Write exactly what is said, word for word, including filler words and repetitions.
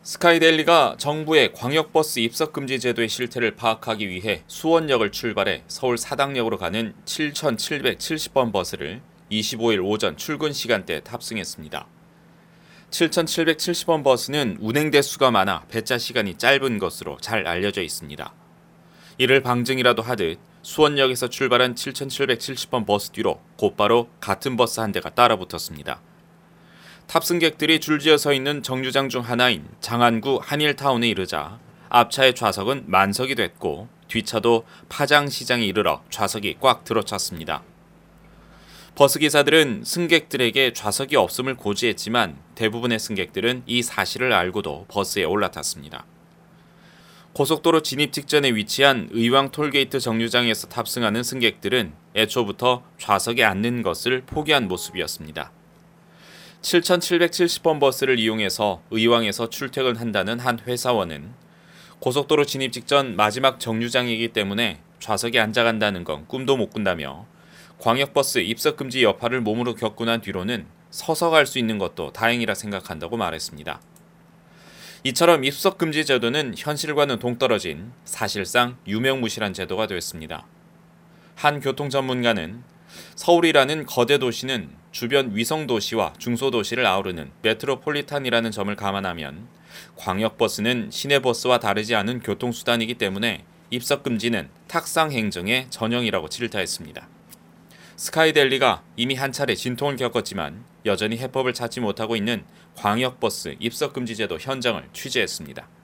스카이데일리가 정부의 광역버스 입석금지 제도의 실태를 파악하기 위해 수원역을 출발해 서울 사당역으로 가는 칠천칠백칠십 번 버스를 이십오 일 오전 출근 시간대에 탑승했습니다. 칠천칠백칠십 번 버스는 운행 대수가 많아 배차 시간이 짧은 것으로 잘 알려져 있습니다. 이를 방증이라도 하듯 수원역에서 출발한 칠천칠백칠십 번 버스 뒤로 곧바로 같은 버스 한 대가 따라붙었습니다. 탑승객들이 줄지어 서 있는 정류장 중 하나인 장안구 한일타운에 이르자 앞차의 좌석은 만석이 됐고 뒷차도 파장시장에 이르러 좌석이 꽉 들어찼습니다. 버스기사들은 승객들에게 좌석이 없음을 고지했지만 대부분의 승객들은 이 사실을 알고도 버스에 올라탔습니다. 고속도로 진입 직전에 위치한 의왕 톨게이트 정류장에서 탑승하는 승객들은 애초부터 좌석에 앉는 것을 포기한 모습이었습니다. 칠천칠백칠십 번 버스를 이용해서 의왕에서 출퇴근한다는 한 회사원은 고속도로 진입 직전 마지막 정류장이기 때문에 좌석에 앉아간다는 건 꿈도 못 꾼다며 광역버스 입석금지 여파를 몸으로 겪고 난 뒤로는 서서 갈 수 있는 것도 다행이라 생각한다고 말했습니다. 이처럼 입석금지 제도는 현실과는 동떨어진 사실상 유명무실한 제도가 됐습니다. 한 교통전문가는 서울이라는 거대 도시는 주변 위성도시와 중소도시를 아우르는 메트로폴리탄이라는 점을 감안하면 광역버스는 시내버스와 다르지 않은 교통수단이기 때문에 입석금지는 탁상행정의 전형이라고 질타했습니다. 스카이데일리가 이미 한 차례 진통을 겪었지만 여전히 해법을 찾지 못하고 있는 광역버스 입석금지 제도 현장을 취재했습니다.